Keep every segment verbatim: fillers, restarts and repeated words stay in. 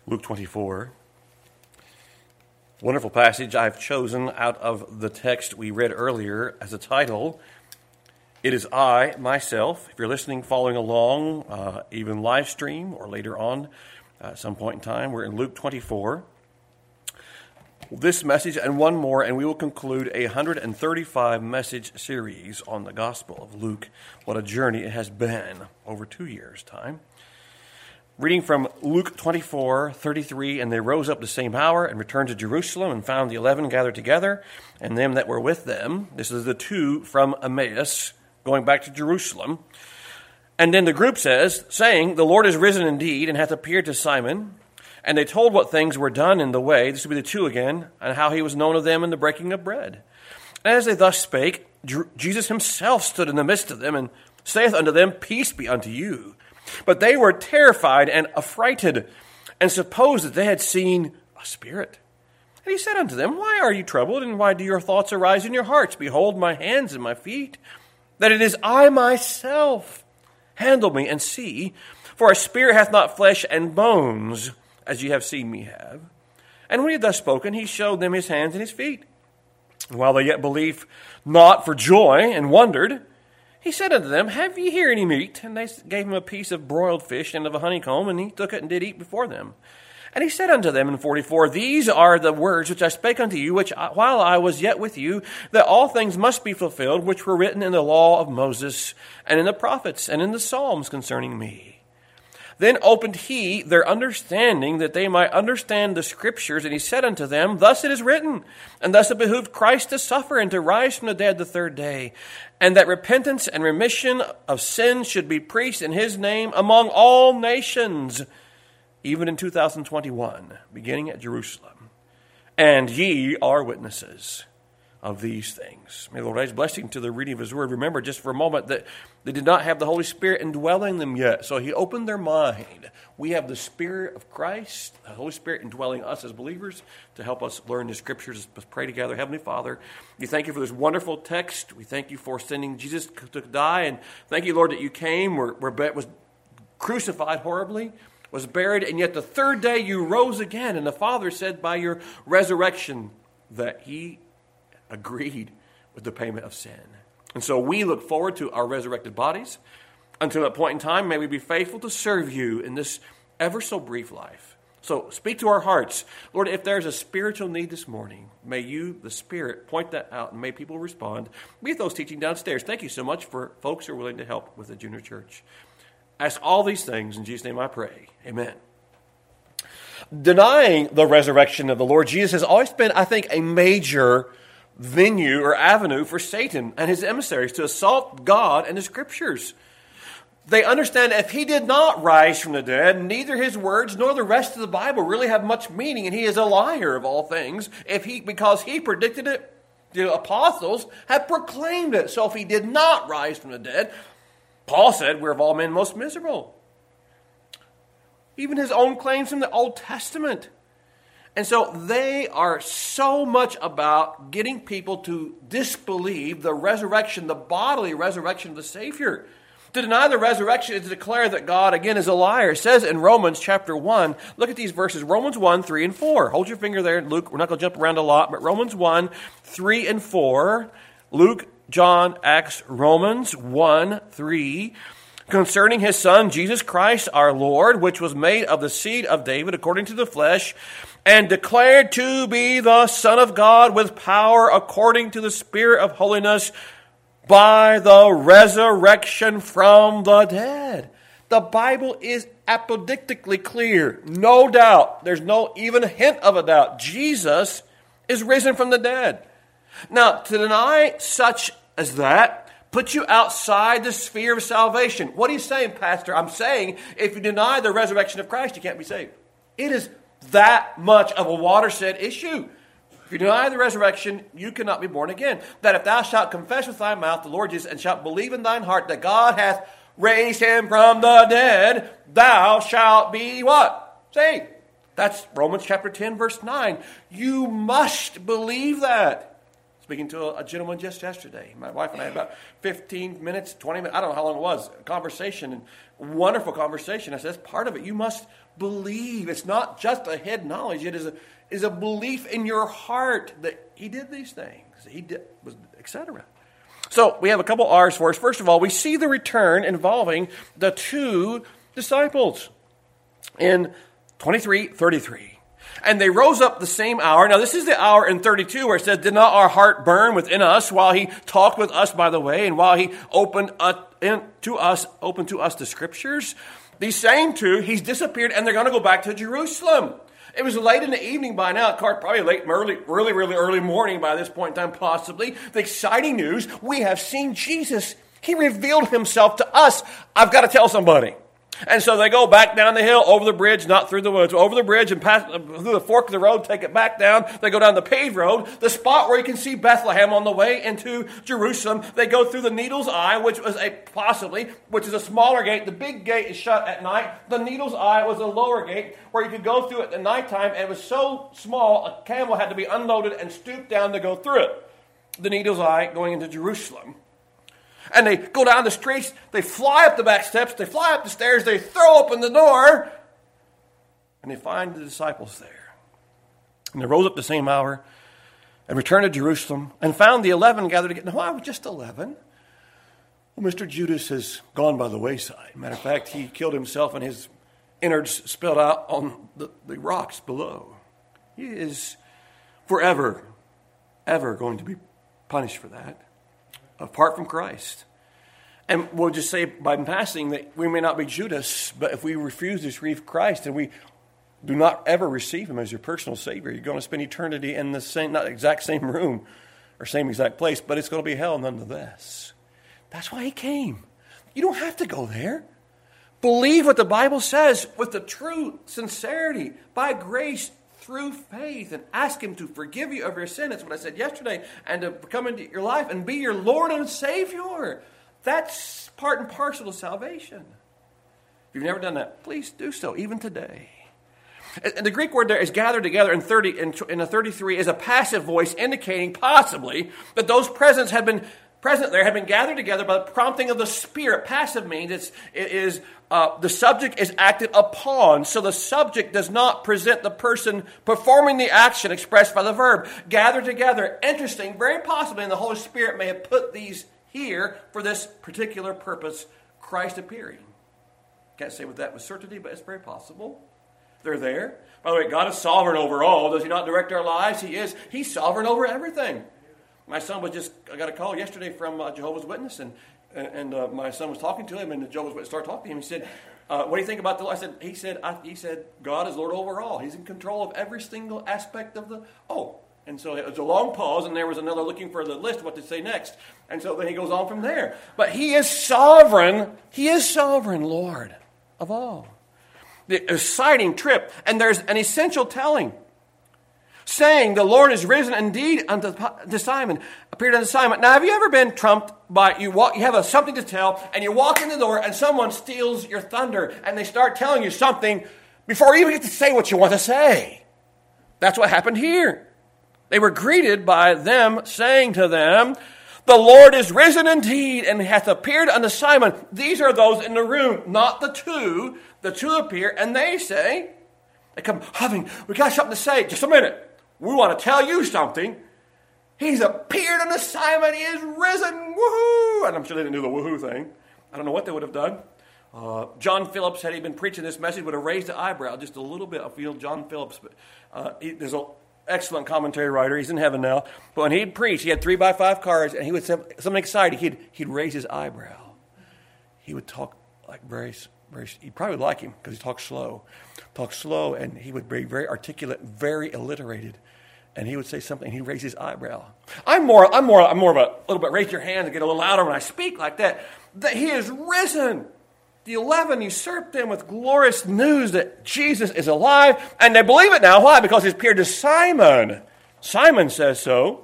Luke twenty-four. Wonderful passage I've chosen out of the text we read earlier as a title. It is I, myself. If you're listening, following along, uh, even live stream or later on uh, at some point in time, we're in Luke twenty-four. This message and one more, and we will conclude a one hundred thirty-five message series on the Gospel of Luke. What a journey it has been over two years' time. Reading from Luke twenty-four, thirty-three, and they rose up the same hour and returned to Jerusalem and found the eleven gathered together and them that were with them. This is the two from Emmaus going back to Jerusalem. And then the group says, saying, the Lord is risen indeed and hath appeared to Simon. And they told what things were done in the way, this would be the two again, and how he was known of them in the breaking of bread. And as they thus spake, Jesus himself stood in the midst of them and saith unto them, Peace be unto you. But they were terrified and affrighted, and supposed that they had seen a spirit. And he said unto them, Why are you troubled, and why do your thoughts arise in your hearts? Behold my hands and my feet, that it is I myself. Handle me and see, for a spirit hath not flesh and bones, as ye have seen me have. And when he had thus spoken, he showed them his hands and his feet. And while they yet believed not for joy, and wondered, he said unto them, Have ye here any meat? And they gave him a piece of broiled fish and of a honeycomb, and he took it and did eat before them. And he said unto them in forty-four, These are the words which I spake unto you, which I, while I was yet with you, that all things must be fulfilled, which were written in the law of Moses, and in the prophets, and in the Psalms concerning me. Then opened he their understanding, that they might understand the Scriptures. And he said unto them, Thus it is written, and thus it behooved Christ to suffer, and to rise from the dead the third day, and that repentance and remission of sins should be preached in his name among all nations, even in two thousand twenty-one, beginning at Jerusalem. And ye are witnesses of these things. May the Lord add his blessing to the reading of his word. Remember just for a moment that they did not have the Holy Spirit indwelling them yet. So he opened their mind. We have the Spirit of Christ, the Holy Spirit indwelling us as believers to help us learn the Scriptures. Let's pray together. Heavenly Father, we thank you for this wonderful text. We thank you for sending Jesus to die. And thank you, Lord, that you came, were, were, was crucified horribly, was buried, and yet the third day you rose again. And the Father said by your resurrection that he agreed with the payment of sin. And so we look forward to our resurrected bodies. Until that point in time, may we be faithful to serve you in this ever so brief life. So speak to our hearts. Lord, if there's a spiritual need this morning, may you, the Spirit, point that out, and may people respond. Be at those teaching downstairs. Thank you so much for folks who are willing to help with the junior church. Ask all these things in Jesus' name I pray. Amen. Denying the resurrection of the Lord Jesus has always been, I think, a major venue or avenue for Satan and his emissaries to assault God and the Scriptures. They understand if he did not rise from the dead, neither his words nor the rest of the Bible really have much meaning, and he is a liar of all things. If he, because he predicted it, the apostles have proclaimed it. So if he did not rise from the dead, Paul said, we're of all men most miserable. Even his own claims from the Old Testament. And so they are so much about getting people to disbelieve the resurrection, the bodily resurrection of the Savior. To deny the resurrection is to declare that God, again, is a liar. It says in Romans chapter one, look at these verses, Romans one, three, and four. Hold your finger there, Luke. We're not going to jump around a lot, but Romans one, three, and four. Luke, John, Acts, Romans one, three. Concerning his Son, Jesus Christ our Lord, which was made of the seed of David according to the flesh, and declared to be the Son of God with power according to the Spirit of holiness by the resurrection from the dead. The Bible is apodictically clear. No doubt. There's no even a hint of a doubt. Jesus is risen from the dead. Now, to deny such as that puts you outside the sphere of salvation. What are you saying, Pastor? I'm saying if you deny the resurrection of Christ, you can't be saved. It is that much of a watershed issue. If you deny the resurrection, you cannot be born again. That if thou shalt confess with thy mouth the Lord Jesus, and shalt believe in thine heart that God hath raised him from the dead, thou shalt be what? Saved. That's Romans chapter ten, verse nine. You must believe that. Speaking to a, a gentleman just yesterday. My wife and I had about fifteen minutes, twenty minutes, I don't know how long it was, conversation, and wonderful conversation. I said, that's part of it. You must believe. It's not just a head knowledge. It is a, is a belief in your heart that he did these things. He did, was, et cetera. So we have a couple R's for us. First of all, we see the return involving the two disciples in twenty-three thirty-three. And they rose up the same hour. Now, this is the hour in thirty-two where it says, did not our heart burn within us while he talked with us by the way, and while he opened up in, to us, opened to us the scriptures? These same two, he's disappeared, and they're going to go back to Jerusalem. It was late in the evening by now, probably late, early, really, really early morning by this point in time, possibly. The exciting news, we have seen Jesus. He revealed himself to us. I've got to tell somebody. And so they go back down the hill, over the bridge, not through the woods, over the bridge and pass through the fork of the road, take it back down. They go down the paved road, the spot where you can see Bethlehem on the way into Jerusalem. They go through the Needle's Eye, which was a possibly, which is a smaller gate. The big gate is shut at night. The Needle's Eye was a lower gate where you could go through it at nighttime. And it was so small, a camel had to be unloaded and stooped down to go through it. The Needle's Eye going into Jerusalem. And they go down the streets, they fly up the back steps, they fly up the stairs, they throw open the door, and they find the disciples there. And they rose up the same hour and returned to Jerusalem and found the eleven gathered together. No, I was just eleven. Well, Mister Judas has gone by the wayside. Matter of fact, he killed himself and his innards spilled out on the, the rocks below. He is forever, ever going to be punished for that, apart from Christ. And we'll just say by passing that we may not be Judas, but if we refuse to receive Christ and we do not ever receive him as your personal Savior, you're going to spend eternity in the same, not exact same room or same exact place, but it's going to be hell nonetheless. That's why he came. You don't have to go there. Believe what the Bible says with the true sincerity, by grace, through faith, and ask him to forgive you of your sin. That's what I said yesterday. And to come into your life and be your Lord and Savior. That's part and parcel of salvation. If you've never done that, please do so, even today. And the Greek word there is gathered together in thirty in a thirty-three is a passive voice indicating possibly that those presents had been present there had been gathered together by the prompting of the Spirit. Passive means it's, it is uh, the subject is acted upon, so the subject does not present the person performing the action expressed by the verb. Gathered together. Interesting. Very possibly, and the Holy Spirit may have put these here for this particular purpose, Christ appearing. Can't say with that with certainty, but it's very possible. They're there. By the way, God is sovereign over all. Does he not direct our lives? He is. He's sovereign over everything. My son was just, I got a call yesterday from uh, Jehovah's Witness, and and uh, my son was talking to him, and the Jehovah's Witness started talking to him. He said, uh, what do you think about the law? I said, he said, I, he said, God is Lord over all. He's in control of every single aspect of the, oh. And so it was a long pause, and there was another looking for the list, what to say next. And so then he goes on from there. But he is sovereign. He is sovereign Lord of all. The exciting trip, and there's an essential telling, saying the Lord is risen indeed unto to Simon, appeared unto Simon. Now, have you ever been trumped by, you walk, you have a, something to tell, and you walk in the door, and someone steals your thunder, and they start telling you something before you even get to say what you want to say? That's what happened here. They were greeted by them saying to them, the Lord is risen indeed, and hath appeared unto Simon. These are those in the room, not the two. The two appear, and they say, they come huffing, we got something to say. Just a minute. We want to tell you something. He's appeared unto Simon. He is risen. Woohoo! And I'm sure they didn't do the woohoo thing. I don't know what they would have done. Uh, John Phillips, had he been preaching this message, would have raised the eyebrow just a little bit. I feel John Phillips, but uh, he, there's an excellent commentary writer. He's in heaven now. But when he'd preach, he had three by five cards, and he would say something exciting. He'd, he'd raise his eyebrow. He would talk like very, very, you'd probably like him because he talks slow. Talk slow, and he would be very articulate, very alliterated. And he would say something, and he'd raise his eyebrow. I'm more, I'm more, I'm more of a little bit, raise your hand and get a little louder when I speak like that. That he is risen. The eleven usurped them with glorious news that Jesus is alive. And they believe it now. Why? Because he appeared to Simon. Simon says so.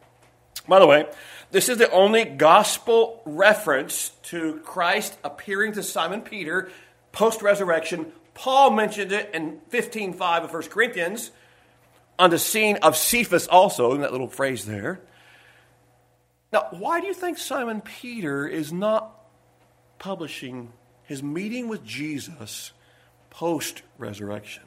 By the way, this is the only gospel reference to Christ appearing to Simon Peter post-resurrection. Paul mentioned it in fifteen five of First Corinthians on the scene of Cephas also, in that little phrase there. Now, why do you think Simon Peter is not publishing his meeting with Jesus post-resurrection?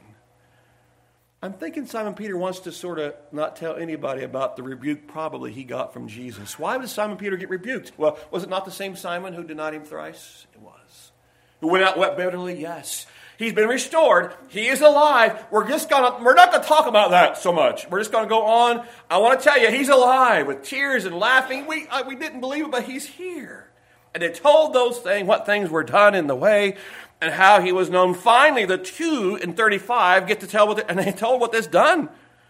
I'm thinking Simon Peter wants to sort of not tell anybody about the rebuke probably he got from Jesus. Why did Simon Peter get rebuked? Well, was it not the same Simon who denied him thrice? It was. Who went out and wept bitterly? Yes. He's been restored. He is alive. We're just gonna, we're not going to talk about that so much. We're just going to go on. I want to tell you, he's alive with tears and laughing. We, uh, we didn't believe it, but he's here. And they told those things, what things were done in the way, and how he was known. Finally, the two in thirty-five get to tell what, the, and they told what this done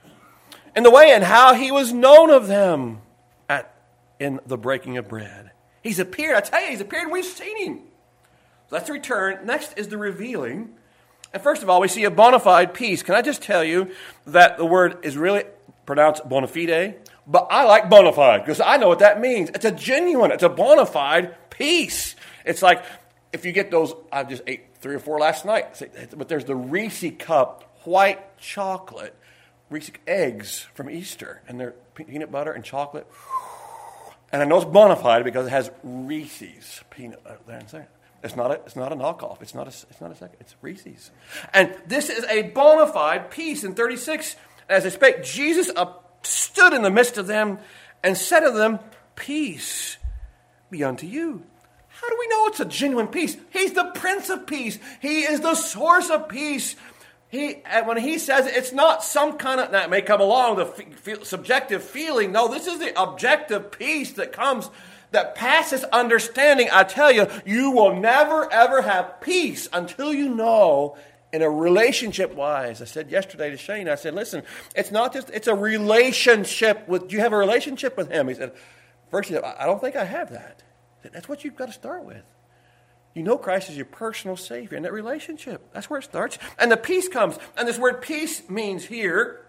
in the way, and how he was known of them at in the breaking of bread. He's appeared. I tell you, he's appeared, and we've seen him. So that's the return. Next is the revealing. And first of all, we see a bona fide peace. Can I just tell you that the word is really pronounced bona fide? But I like bona fide because I know what that means. It's a genuine, it's a bona fide peace. It's like if you get those, I just ate three or four last night, but there's the Reese cup white chocolate, Reese eggs from Easter, and they're peanut butter and chocolate. And I know it's bona fide because it has Reese's peanut butter there inside. It's not a, it's not a knockoff. It's not a, it's not a second. It's Reese's. And this is a bona fide peace. In thirty-six, as they spake, Jesus up, stood in the midst of them and said to them, peace be unto you. How do we know it's a genuine peace? He's the Prince of Peace. He is the source of peace. He, and when he says it, it's not some kind of, that may come along, the f- subjective feeling. No, this is the objective peace that comes that passes understanding. I tell you, you will never, ever have peace until you know in a relationship-wise. I said yesterday to Shane, I said, listen, it's not just, it's a relationship with, do you have a relationship with him? He said, first, he said, I don't think I have that. I said, that's what you've got to start with. You know Christ is your personal Savior in that relationship. That's where it starts. And the peace comes. And this word peace means here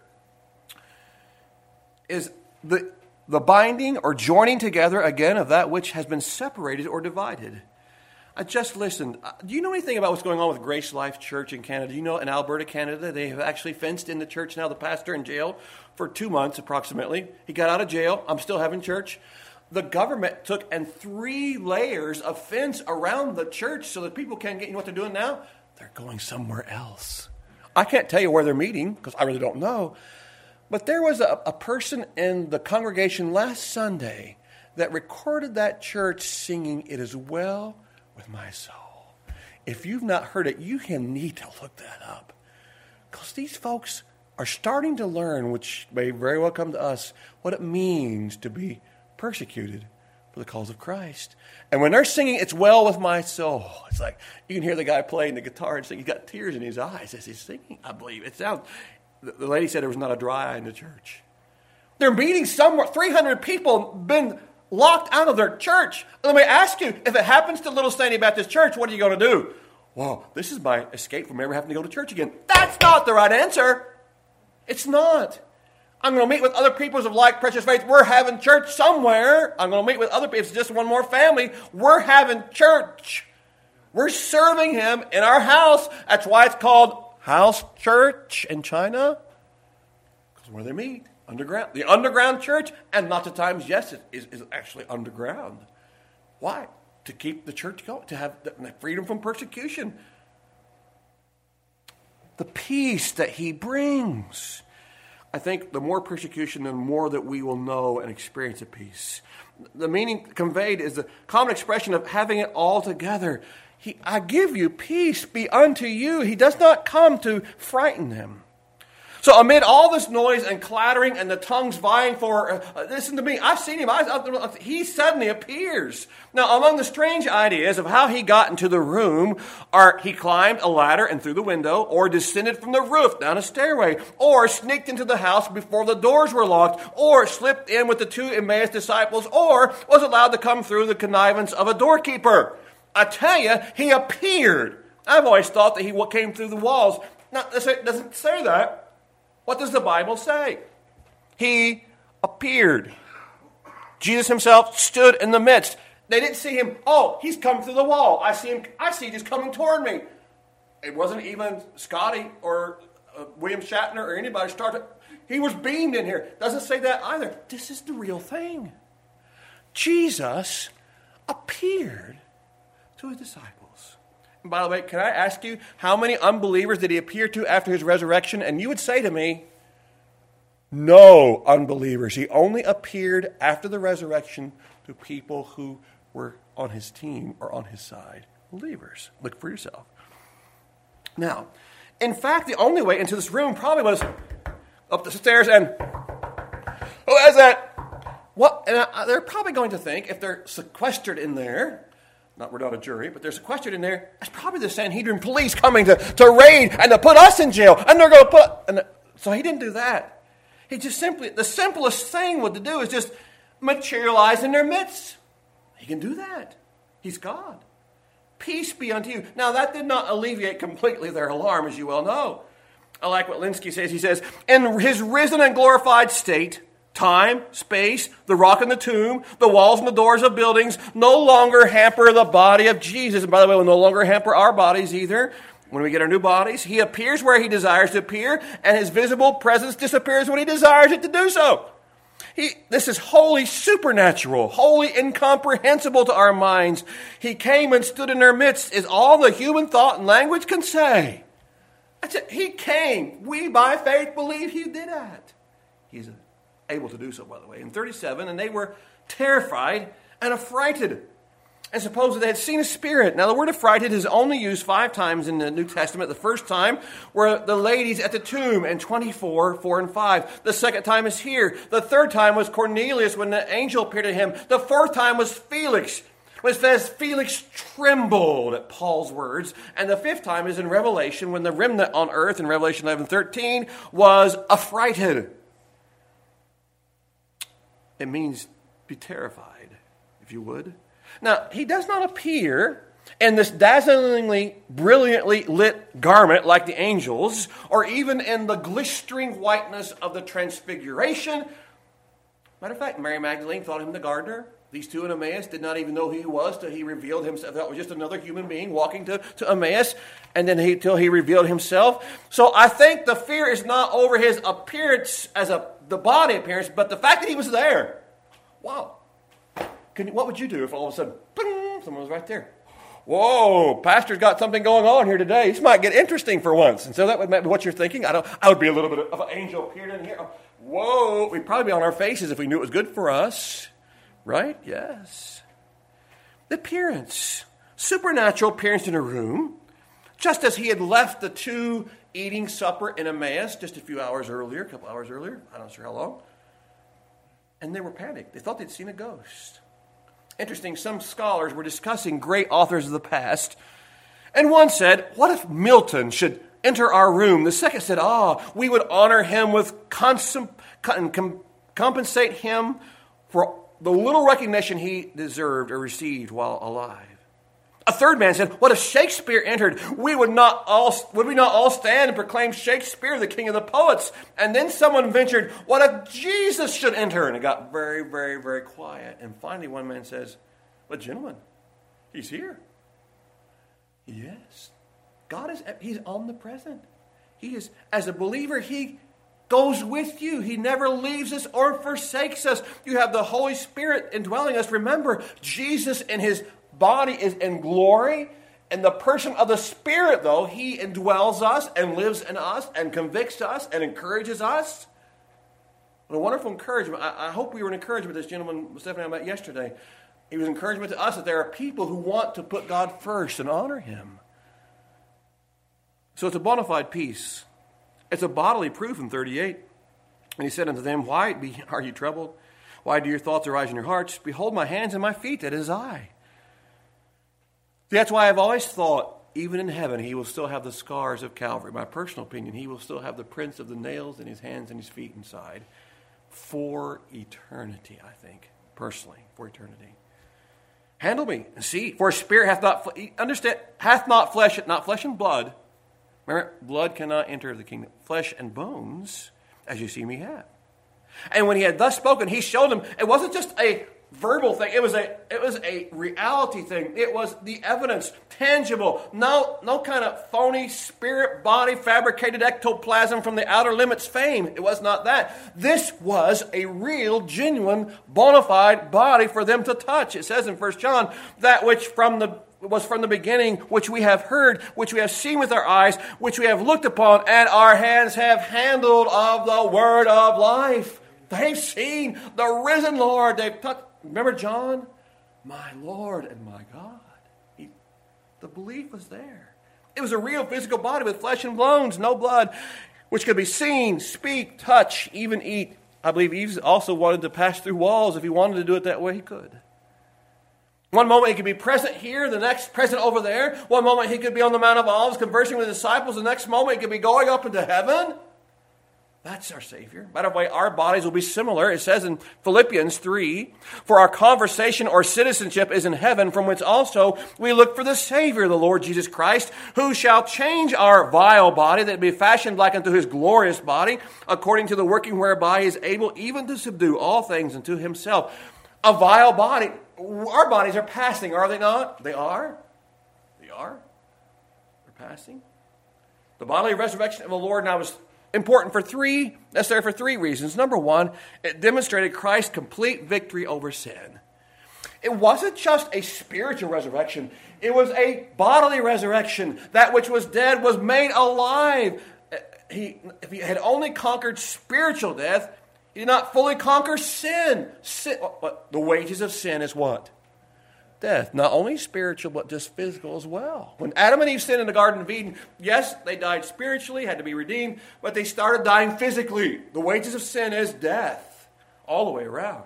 is the The binding or joining together again of that which has been separated or divided. I just listened. Do you know anything about what's going on with Grace Life Church in Canada? Do you know in Alberta, Canada, they have actually fenced in the church now, the pastor in jail for two months approximately. He got out of jail. I'm still having church. The government took and three layers of fence around the church so that people can't get, you know what they're doing now? They're going somewhere else. I can't tell you where they're meeting because I really don't know. But there was a, a person in the congregation last Sunday that recorded that church singing, "It is well with my soul." If you've not heard it, you can need to look that up. Because these folks are starting to learn, which may very well come to us, what it means to be persecuted for the cause of Christ. And when they're singing, "It's well with my soul," it's like you can hear the guy playing the guitar and sing. He's got tears in his eyes as he's singing, I believe. It sounds... The lady said there was not a dry eye in the church. They're meeting somewhere. three hundred people been locked out of their church. Let me ask you, if it happens to Little Stanley Baptist Church, what are you going to do? Well, this is my escape from ever having to go to church again. That's not the right answer. It's not. I'm going to meet with other people of like precious faith. We're having church somewhere. I'm going to meet with other people. It's just one more family. We're having church. We're serving him in our house. That's why it's called house church in China, because where they meet, underground. The underground church, and lots of times, yes, it is, is actually underground. Why? To keep the church going, to have the freedom from persecution. The peace that he brings. I think the more persecution, the more that we will know and experience a peace. The meaning conveyed is the common expression of having it all together. He, I give you peace be unto you. He does not come to frighten them. So amid all this noise and clattering and the tongues vying for, uh, listen to me, I've seen him. I, I, he suddenly appears. Now, among the strange ideas of how he got into the room are he climbed a ladder and through the window, or descended from the roof down a stairway, or sneaked into the house before the doors were locked, or slipped in with the two Emmaus disciples, or was allowed to come through the connivance of a doorkeeper. I tell you, he appeared. I've always thought that he came through the walls. Now, it doesn't say that. What does the Bible say? He appeared. Jesus himself stood in the midst. They didn't see him, oh, he's come through the wall. I see him, I see just coming toward me. It wasn't even Scotty or uh, William Shatner or anybody started. He was beamed in here. Doesn't say that either. This is the real thing. Jesus appeared to his disciples. And by the way, can I ask you, how many unbelievers did he appear to after his resurrection? And you would say to me, no unbelievers. He only appeared after the resurrection to people who were on his team or on his side. Believers. Look for yourself. Now, in fact, the only way into this room probably was up the stairs and, who is it? What? And I, they're probably going to think, if they're sequestered in there, not we're not a jury, but they're sequestered in there, that's probably the Sanhedrin police coming to, to raid and to put us in jail. And they're going to put, and the, so he didn't do that. He just simply, the simplest thing what to do is just materialize in their midst. He can do that. He's God. Peace be unto you. Now, that did not alleviate completely their alarm, as you well know. I like what Linsky says. He says, in his risen and glorified state, time, space, the rock in the tomb, the walls and the doors of buildings no longer hamper the body of Jesus. And by the way, will no longer hamper our bodies either. When we get our new bodies, he appears where he desires to appear, and his visible presence disappears when he desires it to do so. He, this is wholly supernatural, wholly incomprehensible to our minds. He came and stood in our midst is all the human thought and language can say. That's it. He came. We, by faith, believe he did that. He's able to do so, by the way. In thirty-seven, and they were terrified and affrighted, and suppose that they had seen a spirit. Now, the word affrighted is only used five times in the New Testament. The first time were the ladies at the tomb in twenty-four, four and five. The second time is here. The third time was Cornelius when the angel appeared to him. The fourth time was Felix, when it says Felix trembled at Paul's words. And the fifth time is in Revelation when the remnant on earth in Revelation eleven thirteen was affrighted. It means be terrified, if you would. Now, he does not appear in this dazzlingly, brilliantly lit garment like the angels, or even in the glistering whiteness of the transfiguration. Matter of fact, Mary Magdalene thought him the gardener. These two in Emmaus did not even know who he was till he revealed himself. That was just another human being walking to, to Emmaus, and then he, till he revealed himself. So I think the fear is not over his appearance as a the body appearance, but the fact that he was there. Wow. Can, what would you do if all of a sudden, bing, someone was right there? Whoa, pastor's got something going on here today. This might get interesting for once. And so that would be what you're thinking. I don't. I would be a little bit of an angel appeared in here. Whoa, we'd probably be on our faces if we knew it was good for us. Right? Yes. The appearance. Supernatural appearance in a room. Just as he had left the two eating supper in Emmaus just a few hours earlier, a couple hours earlier. I'm not sure how long. And they were panicked. They thought they'd seen a ghost. Interesting, some scholars were discussing great authors of the past. And one said, what if Milton should enter our room? The second said, ah, oh, we would honor him with consum- com- compensate him for the little recognition he deserved or received while alive. A third man said, what if Shakespeare entered? We would not all would we not all stand and proclaim Shakespeare the king of the poets? And then someone ventured, what if Jesus should enter? And it got very, very, very quiet. And finally one man says, but gentlemen, he's here. Yes. God is, he's omnipresent. He is, as a believer, he goes with you. He never leaves us or forsakes us. You have the Holy Spirit indwelling us. Remember, Jesus in his body is in glory. And the person of the Spirit, though, he indwells us and lives in us and convicts us and encourages us. What a wonderful encouragement. I, I hope we were an encouragement to this gentleman, Stephanie, I met yesterday. He was encouragement to us that there are people who want to put God first and honor him. So it's a bona fide peace. It's a bodily proof in thirty-eight. And he said unto them, why be, are you troubled? Why do your thoughts arise in your hearts? Behold my hands and my feet, that is I. That's why I've always thought, even in heaven, he will still have the scars of Calvary. My personal opinion, he will still have the prints of the nails in his hands and his feet inside for eternity, I think, personally, for eternity. Handle me and see, for a spirit hath not, understand, hath not flesh, not flesh and blood. Remember, blood cannot enter the kingdom. Flesh and bones, as you see me have. And when he had thus spoken, he showed them, it wasn't just a verbal thing. It was a it was a reality thing. It was the evidence, tangible. No, no kind of phony spirit body fabricated ectoplasm from the outer limits fame. It was not that. This was a real, genuine, bona fide body for them to touch. It says in First John, that which from the was from the beginning, which we have heard, which we have seen with our eyes, which we have looked upon, and our hands have handled of the word of life. They've seen the risen Lord. They've touched. Remember John? My Lord and my God. He, the belief was there. It was a real physical body with flesh and bones, no blood, which could be seen, speak, touch, even eat. I believe Eve also wanted to pass through walls. If he wanted to do it that way, he could. One moment he could be present here, the next present over there. One moment he could be on the Mount of Olives conversing with the disciples. The next moment he could be going up into heaven. That's our Savior. By the way, our bodies will be similar. It says in Philippians three, for our conversation or citizenship is in heaven, from which also we look for the Savior, the Lord Jesus Christ, who shall change our vile body, that it be fashioned like unto his glorious body, according to the working whereby he is able even to subdue all things unto himself. A vile body. Our bodies are passing, are they not? They are. They are. They're passing. The bodily resurrection of the Lord now was important for three, necessary for three reasons. Number one, it demonstrated Christ's complete victory over sin. It wasn't just a spiritual resurrection. It was a bodily resurrection. That which was dead was made alive. He, if he had only conquered spiritual death, he did not fully conquer sin. sin what, the wages of sin is what? Death. Not only spiritual, but just physical as well. When Adam and Eve sinned in the Garden of Eden, yes, they died spiritually, had to be redeemed, but they started dying physically. The wages of sin is death, all the way around.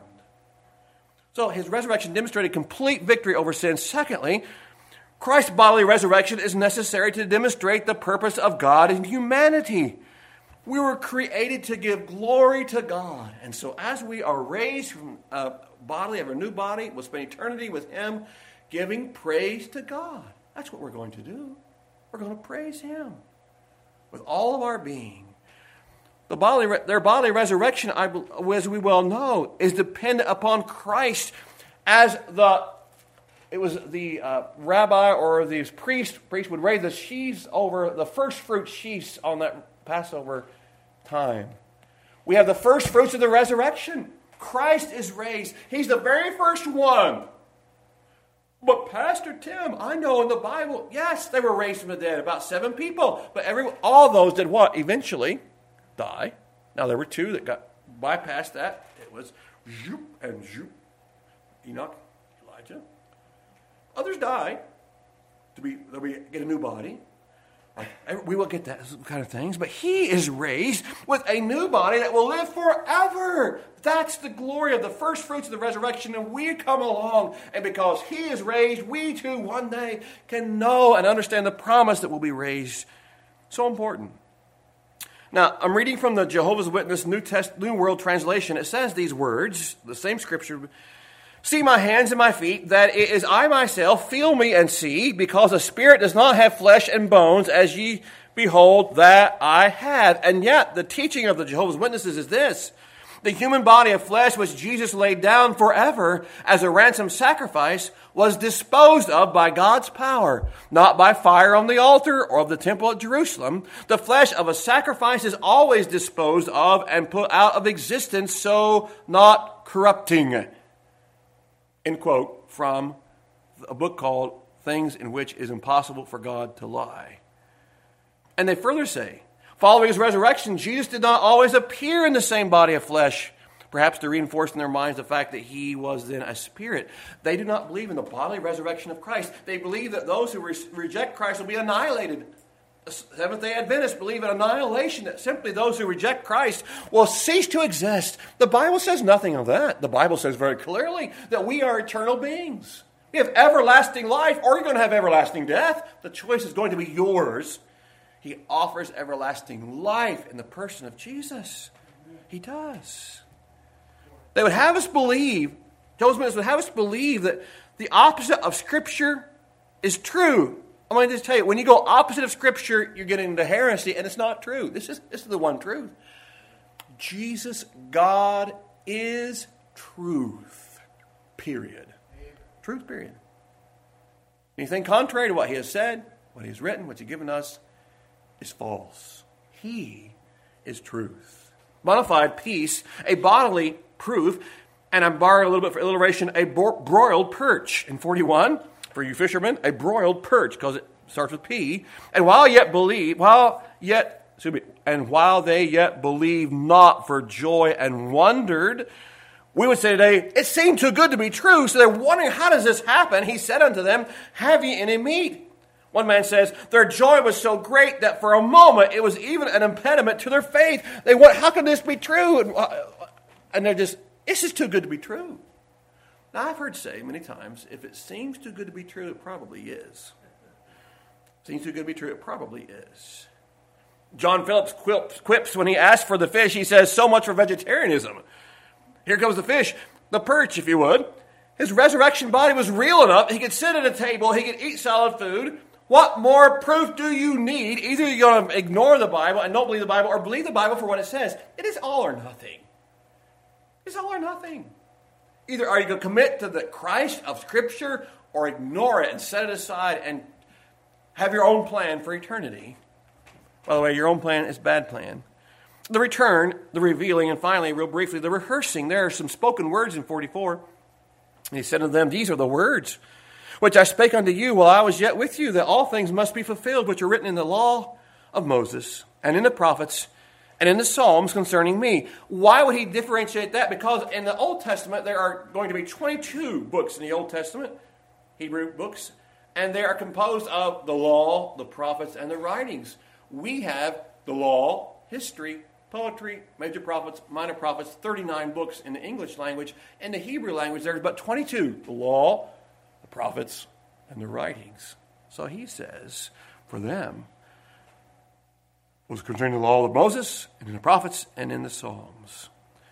So his resurrection demonstrated complete victory over sin. Secondly, Christ's bodily resurrection is necessary to demonstrate the purpose of God in humanity. We were created to give glory to God. And so as we are raised from a bodily, of a new body, we'll spend eternity with him, giving praise to God. That's what we're going to do. We're going to praise him with all of our being. The bodily, their bodily resurrection, as we well know, is dependent upon Christ as the, it was the uh, rabbi or the priest, priest would raise the sheaves over, the first fruit sheaves on that Passover time. We have the first fruits of the resurrection. Christ is raised. He's the very first one. But Pastor Tim, I know in the Bible, yes, they were raised from the dead, about seven people. But every all those did what? Eventually die. Now there were two that got bypassed that. It was Zoop and Zoop. Enoch, Elijah. Others die to be they'll be get a new body. We will get that kind of things, but he is raised with a new body that will live forever. That's the glory of the first fruits of the resurrection, and we come along, and because he is raised, we too one day can know and understand the promise that will be raised. So important. Now, I'm reading from the Jehovah's Witness New Test, New World Translation. It says these words, the same scripture. See my hands and my feet, that it is I myself, feel me and see, because a spirit does not have flesh and bones, as ye behold that I have. And yet, the teaching of the Jehovah's Witnesses is this: the human body of flesh which Jesus laid down forever as a ransom sacrifice was disposed of by God's power, not by fire on the altar or of the temple at Jerusalem. The flesh of a sacrifice is always disposed of and put out of existence, so not corrupting. End quote from a book called Things in Which It Is Impossible for God to Lie. And they further say, following his resurrection, Jesus did not always appear in the same body of flesh, perhaps to reinforce in their minds the fact that he was then a spirit. They do not believe in the bodily resurrection of Christ. They believe that those who re- reject Christ will be annihilated. Seventh-day Adventists believe in annihilation, that simply those who reject Christ will cease to exist. The Bible says nothing of that. The Bible says very clearly that we are eternal beings. We have everlasting life, or you're going to have everlasting death. The choice is going to be yours. He offers everlasting life in the person of Jesus. He does. They would have us believe, Jehovah's Witnesses would have us believe that the opposite of Scripture is true. I'm going to just tell you, when you go opposite of Scripture, you're getting into heresy, and it's not true. This is, this is the one truth. Jesus, God, is truth. period. Truth, period. Anything contrary to what he has said, what he has written, what he has given us, is false. He is truth. Bona fide peace, a bodily proof, and I'm borrowing a little bit for illustration, a broiled perch. In forty-one, for you fishermen, a broiled perch, because it starts with P. And while yet believe, while yet, excuse me, and while they yet believed not for joy and wondered, we would say today, it seemed too good to be true, so they're wondering, how does this happen? He said unto them, have ye any meat? One man says, their joy was so great that for a moment it was even an impediment to their faith. They went, how can this be true? And, uh, and they're just, this is too good to be true. Now, I've heard say many times, if it seems too good to be true, it probably is. Seems too good to be true, it probably is. John Phillips quips when he asks for the fish, he says, so much for vegetarianism. Here comes the fish, the perch, if you would. His resurrection body was real enough. He could sit at a table. He could eat solid food. What more proof do you need? Either you're going to ignore the Bible and don't believe the Bible, or believe the Bible for what it says. It is all or nothing. It's all or nothing. Either are you going to commit to the Christ of Scripture, or ignore it and set it aside and have your own plan for eternity. By the way, your own plan is a bad plan. The return, the revealing, and finally, real briefly, the rehearsing. There are some spoken words in forty-four. And he said unto them, these are the words which I spake unto you while I was yet with you, that all things must be fulfilled which are written in the law of Moses, and in the prophets, and in the Psalms concerning me. Why would he differentiate that? Because in the Old Testament, there are going to be twenty-two books in the Old Testament, Hebrew books, and they are composed of the law, the prophets, and the writings. We have the law, history, poetry, major prophets, minor prophets, thirty-nine books in the English language. In the Hebrew language, there's about twenty-two. The law, the prophets, and the writings. So he says, for them, was concerning the law of Moses, and in the prophets, and in the Psalms.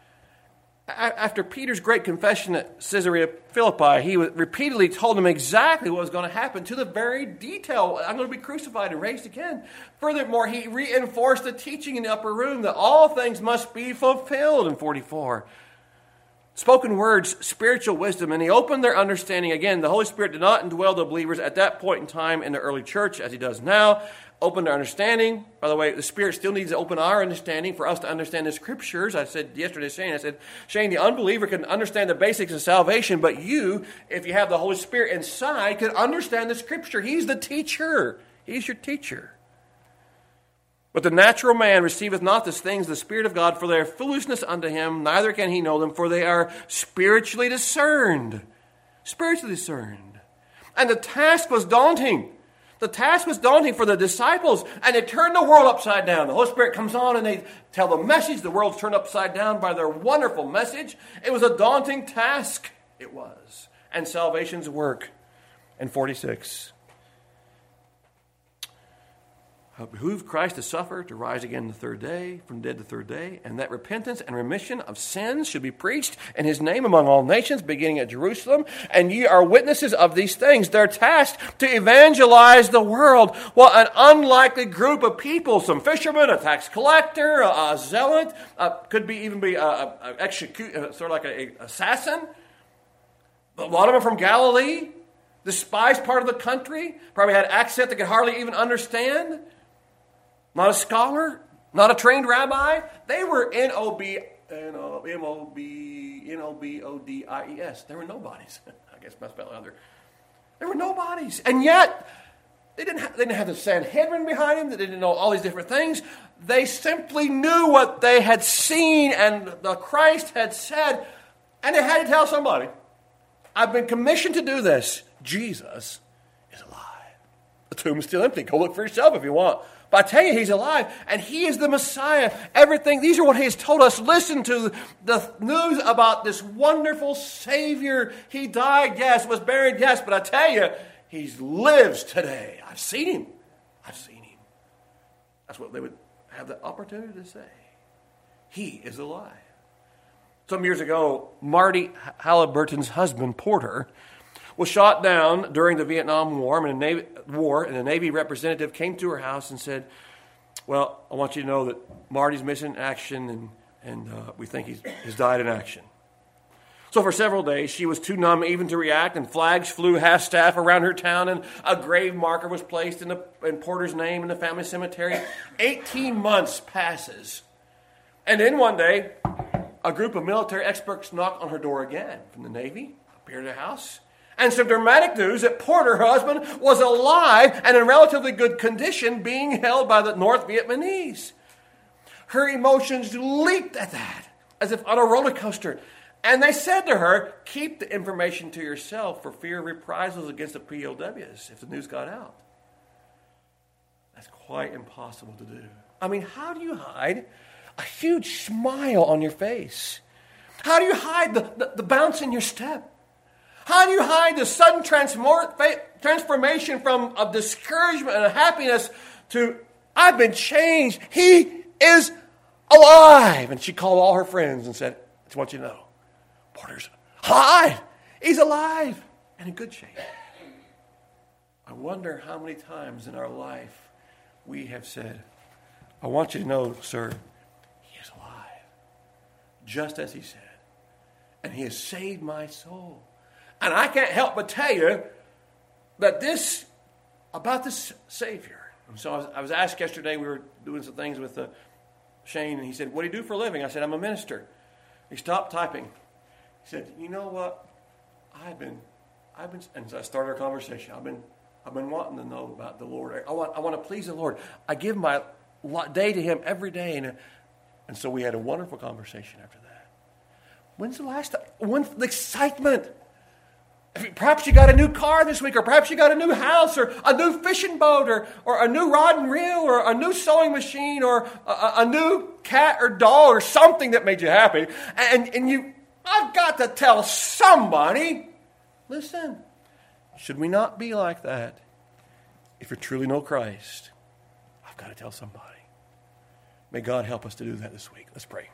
After Peter's great confession at Caesarea Philippi, he repeatedly told them exactly what was going to happen to the very detail. I'm going to be crucified and raised again. Furthermore, he reinforced the teaching in the upper room that all things must be fulfilled in forty-four. Spoken words, spiritual wisdom, and he opened their understanding. Again, the Holy Spirit did not indwell the believers at that point in time in the early church as he does now. Opened their understanding. By the way, the Spirit still needs to open our understanding for us to understand the Scriptures. I said yesterday, Shane, I said, Shane, the unbeliever can understand the basics of salvation, but you, if you have the Holy Spirit inside, can understand the Scripture. He's the teacher. He's your teacher. But the natural man receiveth not these things, the Spirit of God, for they are foolishness unto him, neither can he know them, for they are spiritually discerned. Spiritually discerned. And the task was daunting. The task was daunting for the disciples, and they turned the world upside down. The Holy Spirit comes on, and they tell the message. The world's turned upside down by their wonderful message. It was a daunting task. It was. And salvation's work. In forty-six. It behooved Christ to suffer, to rise again the third day, from dead the third day, and that repentance and remission of sins should be preached in his name among all nations, beginning at Jerusalem. And ye are witnesses of these things. They're tasked to evangelize the world. Well, an unlikely group of people, some fishermen, a tax collector, a, a zealot, uh, could be even be a, a, a execute, uh, sort of like an assassin. A lot of them from Galilee, despised part of the country, probably had accent they could hardly even understand. Not a scholar, not a trained rabbi. They were N O B N O B N O B O D I E S. They were nobodies. I guess must spell other. They were nobodies. And yet, they didn't, have, they didn't have the Sanhedrin behind them. They didn't know all these different things. They simply knew what they had seen and the Christ had said. And they had to tell somebody, I've been commissioned to do this. Jesus is alive. The tomb is still empty. Go look for yourself if you want. But I tell you, he's alive, and he is the Messiah. Everything, these are what he has told us. Listen to the news about this wonderful Savior. He died, yes, was buried, yes, but I tell you, he lives today. I've seen him. I've seen him. That's what they would have the opportunity to say. He is alive. Some years ago, Marty Halliburton's husband, Porter, was shot down during the Vietnam War, and a Navy, war, and a Navy representative came to her house and said, well, I want you to know that Marty's missing in action, and, and uh, we think he's, he's died in action. So for several days, she was too numb even to react, and flags flew half-staff around her town, and a grave marker was placed in, the, in Porter's name in the family cemetery. Eighteen months passes. And then one day, a group of military experts knock on her door again from the Navy, appear at her house, and some dramatic news that Porter, her husband, was alive and in relatively good condition, being held by the North Vietnamese. Her emotions leaped at that, as if on a roller coaster. And they said to her, keep the information to yourself for fear of reprisals against the P O Ws if the news got out. That's quite impossible to do. I mean, how do you hide a huge smile on your face? How do you hide the, the, the bounce in your step? How do you hide the sudden transmor- transformation from of discouragement and happiness to, I've been changed. He is alive. And she called all her friends and said, I just want you to know, Porter's alive. He's alive and in good shape. I wonder how many times in our life we have said, I want you to know, sir, he is alive. Just as he said. And he has saved my soul. And I can't help but tell you that this, about this Savior. And so I was, I was asked yesterday, we were doing some things with uh, Shane, and he said, what do you do for a living? I said, I'm a minister. He stopped typing. He said, you know what? I've been, I've been, and so I started our conversation. I've been, I've been wanting to know about the Lord. I want, I want to please the Lord. I give my day to Him every day. And, and so we had a wonderful conversation after that. When's the last time? When's the excitement? Perhaps you got a new car this week, or perhaps you got a new house, or a new fishing boat, or, or a new rod and reel, or a new sewing machine, or a, a new cat or dog, or something that made you happy. And, and you, I've got to tell somebody, listen, should we not be like that? If you truly know Christ, I've got to tell somebody. May God help us to do that this week. Let's pray.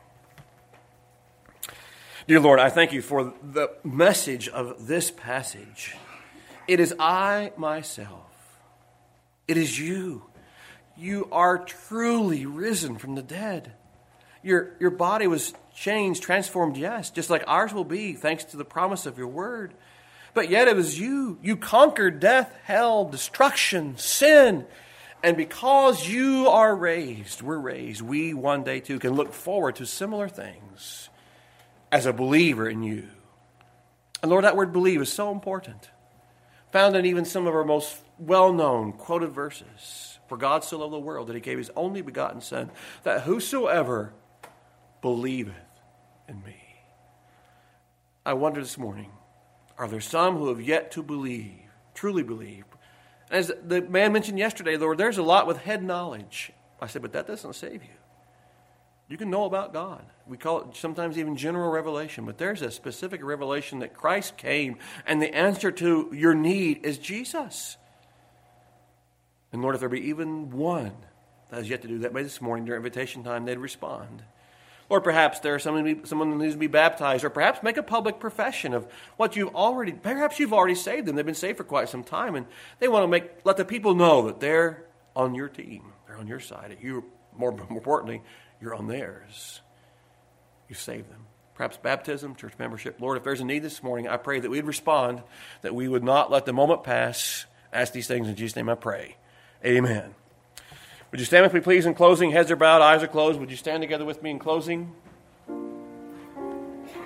Dear Lord, I thank you for the message of this passage. It is I myself. It is you. You are truly risen from the dead. Your, your body was changed, transformed, yes, just like ours will be, thanks to the promise of your word. But yet it was you. You conquered death, hell, destruction, sin. And because you are raised, we're raised, we one day too can look forward to similar things as a believer in you. And Lord, that word believe is so important. Found in even some of our most well-known quoted verses. For God so loved the world that he gave his only begotten Son, that whosoever believeth in me. I wonder this morning, are there some who have yet to believe, truly believe? As the man mentioned yesterday, Lord, there's a lot with head knowledge. I said, but that doesn't save you. You can know about God. We call it sometimes even general revelation, but there's a specific revelation that Christ came, and the answer to your need is Jesus. And Lord, if there be even one that has yet to do that, may this morning during invitation time they'd respond. Or perhaps there's someone, someone who needs to be baptized, or perhaps make a public profession of what you've already, perhaps you've already saved them. They've been saved for quite some time, and they want to make let the people know that they're on your team. They're on your side. That you, more, more importantly, you're on theirs. You saved them. Perhaps baptism, church membership. Lord, if there's a need this morning, I pray that we'd respond, that we would not let the moment pass. Ask these things in Jesus' name I pray. Amen. Would you stand with me, please, in closing? Heads are bowed, eyes are closed. Would you stand together with me in closing?